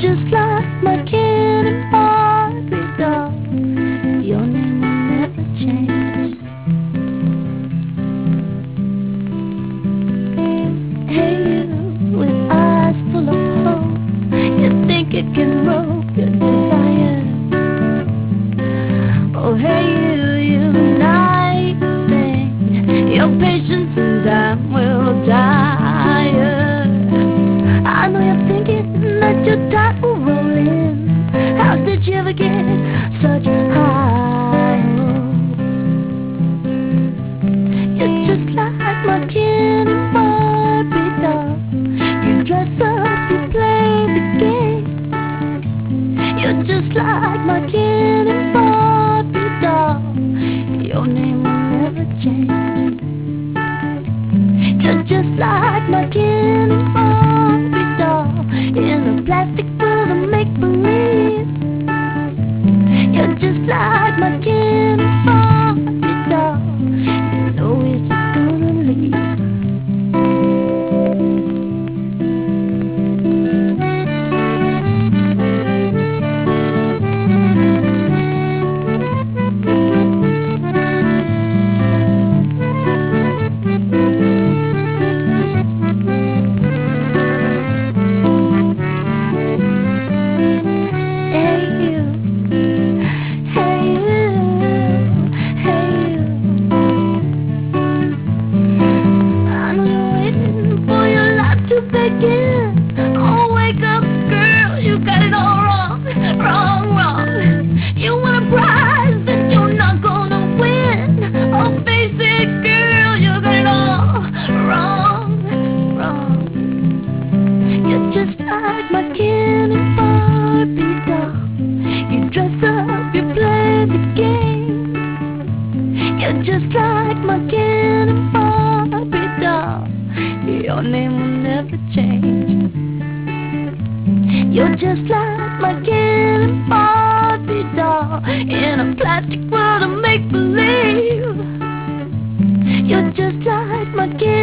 just like my Ken and Barbie doll. Your name will never change. Hey, you with eyes full of hope, you think it can rope your desire. Oh, hey, you nice thing, your patience and time will tire. I know you're thinking that your tide will roll in. How did you ever get such high hope? You're just like my Ken and Barbie doll. You dress up, you play the game. You're just like my Ken and Barbie doll. Your name will never change. You're just like my Ken and Barbie doll in a plastic world of make-believe. You're just like my Ken and Barbie doll. You know it's just gonna leave. Oh, wake up, girl, you got it all wrong, wrong, wrong. You want a prize that you're not gonna win. Oh, face it, girl, you got it all wrong, wrong. You're just like my Ken and Barbie doll. You dress up, you play the game. You're just like my Ken and Barbie doll. Your name will never change. You're just like my Ken and Barbie doll in a plastic world of make-believe. You're just like my Ken